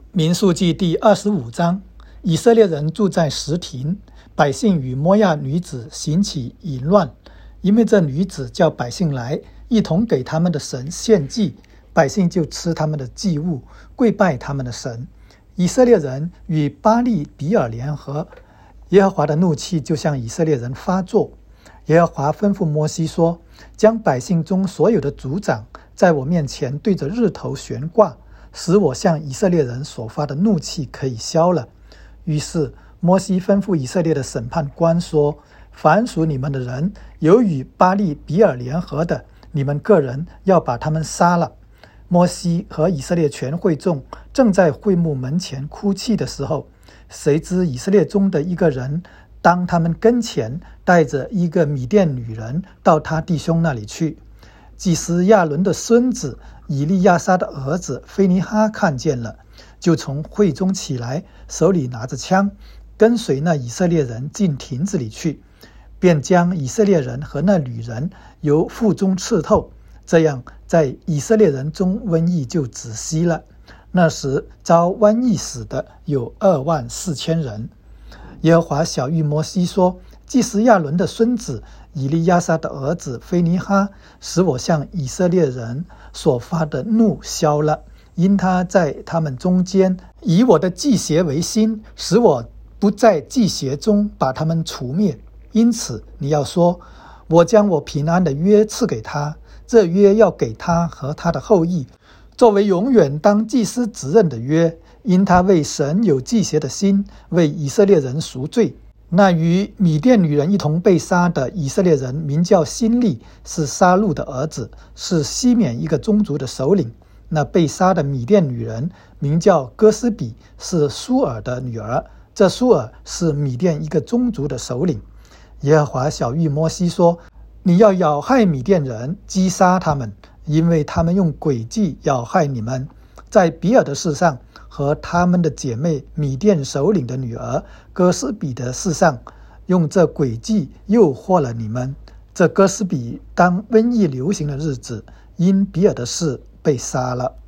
民数记第25章，以色列人住在什亭，百姓与摩押女子行起淫乱，因为这女子叫百姓来，一同给他们的神献祭，百姓就吃他们的祭物，跪拜他们的神。以色列人与巴利比尔联合，耶和华的怒气就向以色列人发作。耶和华吩咐摩西说，将百姓中所有的族长在我面前对着日头悬挂，使我向以色列人所发的怒气可以消了。于是摩西吩咐以色列的审判官说，凡属你们的人有与巴利比尔联合的，你们个人要把他们杀了。摩西和以色列全会众正在会幕门前哭泣的时候，谁知以色列中的一个人当他们跟前，带着一个米甸女人到他弟兄那里去。祭司亚伦的孙子以利亚撒的儿子菲尼哈看见了，就从会中起来，手里拿着枪，跟随那以色列人进亭子里去，便将以色列人和那女人由腹中刺透。这样在以色列人中瘟疫就止息了。那时遭瘟疫死的有24000人。耶和华晓谕摩西说，祭司亚伦的孙子以利亚撒的儿子菲尼哈，使我向以色列人所发的怒消了，因他在他们中间以我的祭邪为心，使我不在祭邪中把他们除灭。因此你要说，我将我平安的约赐给他，这约要给他和他的后裔，作为永远当祭司职任的约，因他为神有祭邪的心，为以色列人赎罪。那与米甸女人一同被杀的以色列人名叫辛利，是沙路的儿子，是西缅一个宗族的首领。那被杀的米甸女人名叫哥斯比，是苏尔的女儿，这苏尔是米甸一个宗族的首领。耶和华晓谕摩西说，你要咬害米甸人，击杀他们，因为他们用诡计咬害你们。在比尔的事上和他们的姐妹米甸首领的女儿哥斯比的事上，用这诡计诱惑了你们。这哥斯比当瘟疫流行的日子，因比尔的事被杀了。